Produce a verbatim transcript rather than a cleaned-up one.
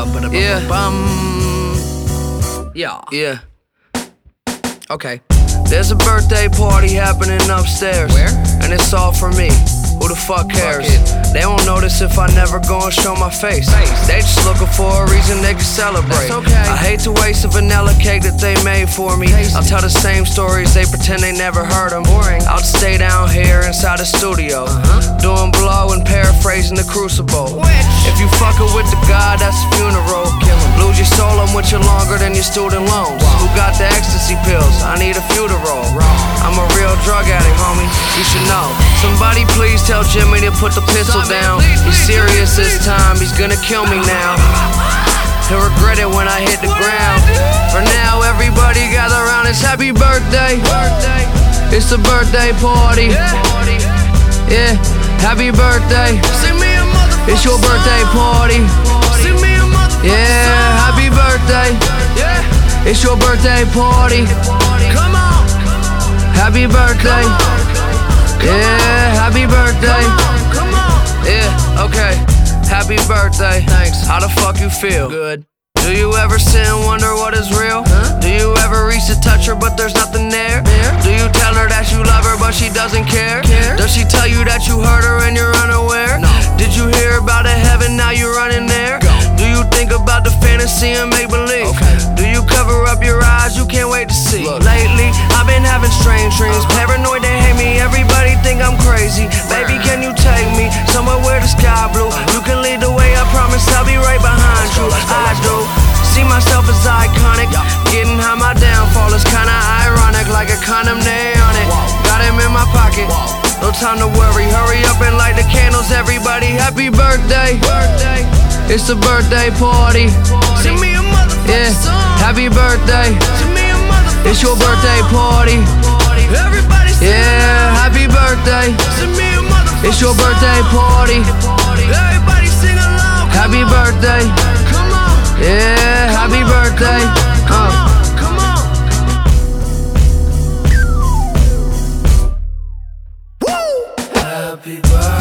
Yeah. Yeah. Yeah. Okay. There's a birthday party happening upstairs. Where? And it's all for me. Who the fuck cares? Fuck They won't notice if I never go and show my face. Face. They just looking for a reason they can celebrate. That's okay. I hate to waste a vanilla cake that they made for me. Taste I'll it. tell the same stories, they pretend they never heard them. Boring. I'll just stay down here inside the studio, Uh-huh. doing blow and paraphrasing the crucible. Which? If you fucking with the God, that's a funeral. Kill 'em. Lose your soul, I'm with you longer than your student loans. Wow. Who got the ecstasy pills? I need a few to roll. Wrong. I'm a real drug addict, homie. You should know. Somebody please tell Jimmy to put the pistol Stop it. down. Please, He's please, serious please, this please. time. He's gonna kill me now. He'll regret it when I hit the What did ground. I do? For now, everybody gather around. It's happy birthday. Birthday. It's a birthday party. Yeah, happy birthday. Sing me a motherfucker. It's your birthday party. Sing me a motherfucker. Yeah, happy birthday. Yeah. It's your birthday party. Come on. Happy birthday. Come on. Yeah, happy birthday. Come on. Yeah, okay. Happy birthday. Thanks. How the fuck you feel? Good. Do you ever sit and wonder what is real? Huh? Do you ever reach to touch her but there's nothing there? There? Do you tell her that you love her but she doesn't care? Care? Does she tell you that you hurt her and you're unaware? No. Did you hear about a heaven, now you're running there? Go. Do you think about the fantasy and make believe? Okay. Do you cover up your eyes, you can't wait to see? Look. Lately, I've been having strange dreams. Uh-huh. Paranoid, they hate me, everybody think I'm crazy. Baby, can you take me somewhere where the sky blue? You can lead the way, I promise I'll be right behind Let's go, you. let's go, I let's do. go. See myself as iconic. Yeah. Getting high, my downfall is kinda ironic. Like a condom, they on it. Wow. Got him in my pocket. Wow. No time to worry. Hurry up and light the candles, everybody. Happy birthday. Birthday. It's a birthday party. Sing me a motherfucker Yeah. song. Happy birthday. Sing me a motherfucker It's your birthday song. party. Everybody sing Yeah. along. Happy birthday. Sing me a motherfucker It's your birthday song. party. Everybody sing along. Come Happy on. birthday. Come on. Yeah. Come Happy on, birthday. Come Uh. on. Come on. Woo. Happy birthday.